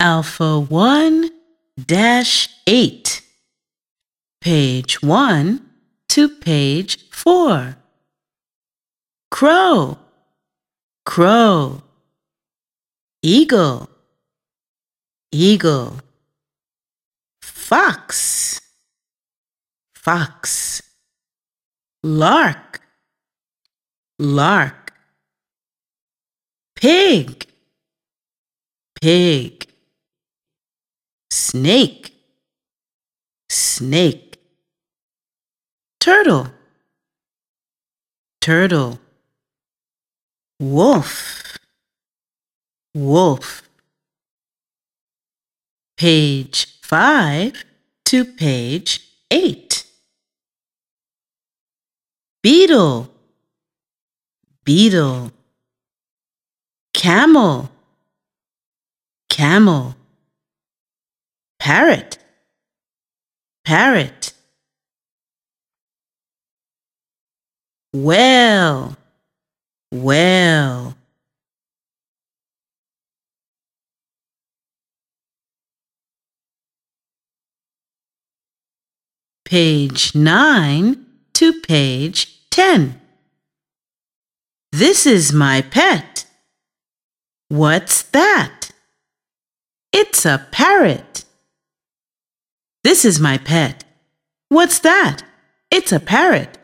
Alpha 1-8, page 1 to page 4. Crow, crow. Eagle, eagle. Fox, fox. Lark, lark. Pig, pig. Snake, snake. Turtle, turtle. Wolf, wolf. Page 5 to page 8. Beetle, beetle. Camel, camel. Parrot, parrot. Whale, whale. Page 9 to page 10. This is my pet. What's that? It's a parrot. This is my pet. What's that? It's a parrot.